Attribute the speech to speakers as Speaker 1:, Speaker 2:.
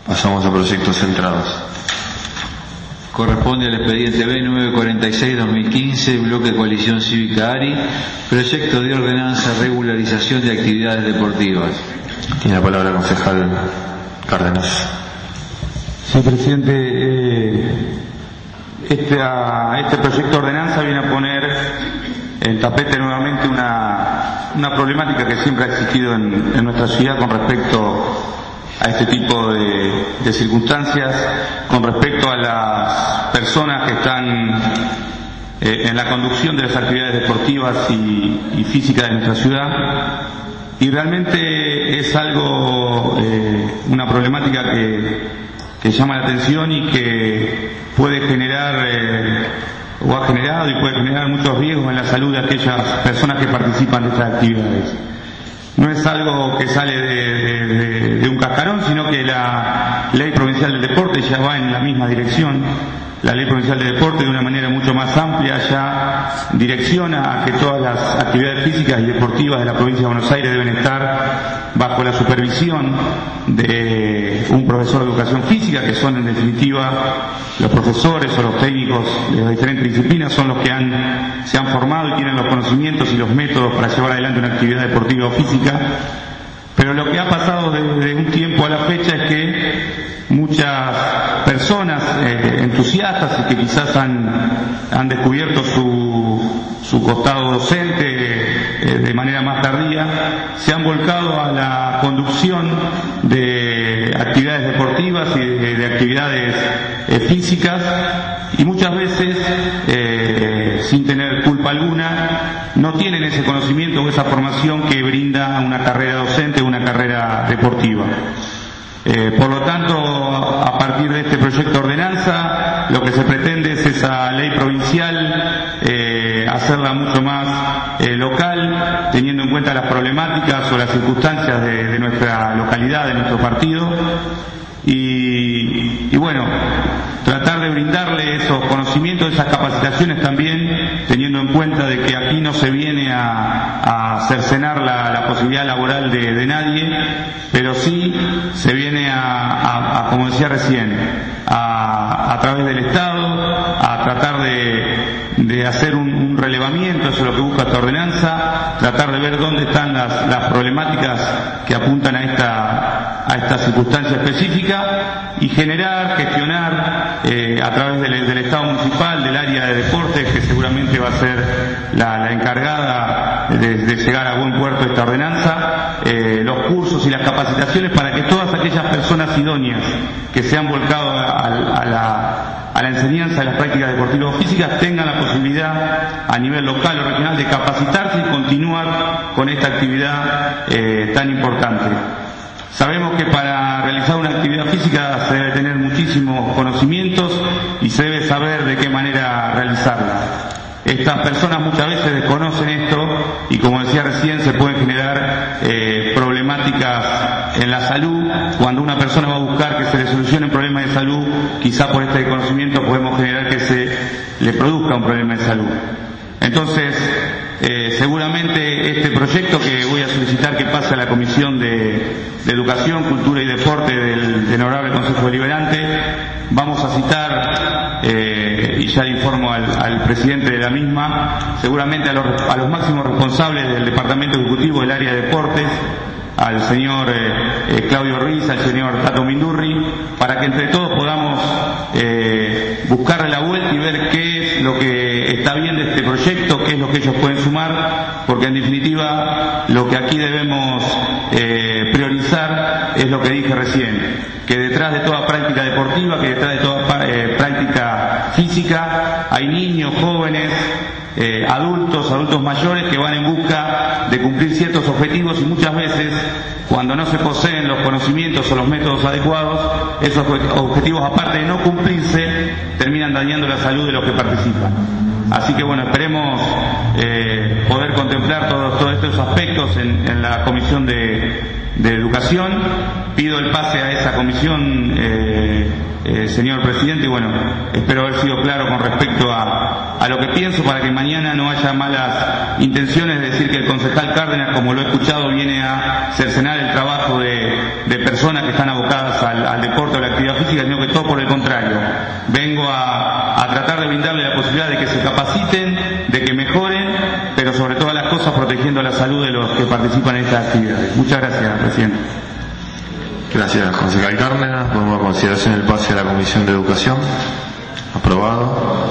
Speaker 1: Pasamos a proyectos centrados.
Speaker 2: Corresponde al expediente B946-2015, bloque Coalición Cívica ARI, proyecto de ordenanza regularización de actividades deportivas.
Speaker 1: Tiene la palabra el concejal Cárdenas.
Speaker 3: Sí, presidente. Este proyecto de ordenanza viene a poner en tapete nuevamente una problemática que siempre ha existido en nuestra ciudad con respecto a este tipo de circunstancias, con respecto a las personas que están en la conducción de las actividades deportivas y físicas de nuestra ciudad. Y realmente es algo, una problemática que llama la atención y que puede generar, o ha generado y puede generar muchos riesgos en la salud de aquellas personas que participan de estas actividades. No es algo que sale de un cascarón, sino que la Ley Provincial del Deporte ya va en la misma dirección. La Ley Provincial del Deporte, de una manera mucho más amplia, ya direcciona a que todas las actividades físicas y deportivas de la provincia de Buenos Aires deben estar bajo la supervisión de un profesor de educación física, que son en definitiva los profesores o los técnicos de las diferentes disciplinas, son los que se han formado y tienen los conocimientos y los métodos para llevar adelante una actividad deportiva o física. Pero lo que ha pasado desde un tiempo a la fecha es que muchas personas entusiastas y que quizás han descubierto su costado docente de manera más tardía, se han volcado a la conducción de actividades deportivas y de actividades físicas, y muchas veces sin tener culpa alguna no tienen ese conocimiento o esa formación que brinda una carrera docente o una carrera deportiva. Por lo tanto, a partir de este proyecto de ordenanza, lo que se pretende es esa ley provincial, hacerla mucho más local, teniendo en cuenta las problemáticas o las circunstancias de nuestra localidad, de nuestro partido, y bueno, tratar de brindarle esos conocimientos, esas capacitaciones también, teniendo en cuenta de que aquí no se viene a cercenar la posibilidad laboral de nadie, pero sí se viene como decía recién, a través del Estado, a tratar de hacer un relevamiento. Eso es lo que busca esta ordenanza, tratar de ver dónde están las problemáticas que apuntan a esta circunstancia específica y gestionar a través del Estado municipal, del área de deportes, que seguramente va a ser la encargada de llegar a buen puerto esta ordenanza, los cursos y las capacitaciones para que todas aquellas personas idóneas que se han volcado a la enseñanza de las prácticas deportivas o físicas tengan la posibilidad a nivel local o regional de capacitarse y continuar con esta actividad tan importante. Sabemos que para realizar una actividad física se debe tener muchísimos conocimientos y se debe saber de qué manera realizarla. Estas personas muchas veces desconocen esto y, como decía recién, se pueden generar problemáticas en la salud. Cuando una persona va a buscar que se le solucionen problemas de salud, quizá por este desconocimiento podemos generar que se le produzca un problema de salud. Entonces, seguramente este proyecto, que voy a solicitar que pase a la Comisión de Educación, Cultura y Deporte del Honorable Consejo Deliberante, vamos a citar, y ya le informo al presidente de la misma, seguramente a los máximos responsables del Departamento Ejecutivo del área de deportes, al señor Claudio Ruiz, al señor Tato Mindurri, para que entre todos podamos buscarle la vuelta y ver qué es lo que está bien de este proyecto, qué es lo que ellos pueden sumar, porque en definitiva lo que aquí debemos priorizar es lo que dije recién, que detrás de toda práctica deportiva, que detrás de toda práctica física, hay niños, jóvenes, adultos mayores que van en busca de cumplir ciertos objetivos, y muchas veces, cuando no se poseen los conocimientos o los métodos adecuados, esos objetivos, aparte de no cumplirse, terminan dañando la salud de los que participan. Así que bueno, esperemos poder contemplar todos estos aspectos en la Comisión de Educación. Pido el pase a esa comisión señor presidente. Bueno, espero haber sido claro con respecto a lo que pienso, para que mañana no haya malas intenciones de decir que el concejal Cárdenas, como lo he escuchado, viene a cercenar el trabajo de personas que están abocadas al deporte o a la actividad física, sino que todo por el contrario. Vengo a tratar de brindarle la posibilidad de que se capaciten, de que mejoren, pero sobre todas las cosas protegiendo la salud de los que participan en estas actividades. Muchas gracias, presidente.
Speaker 1: Gracias, concejal Cárdenas. Pongo a consideración el pase a la Comisión de Educación. Aprobado.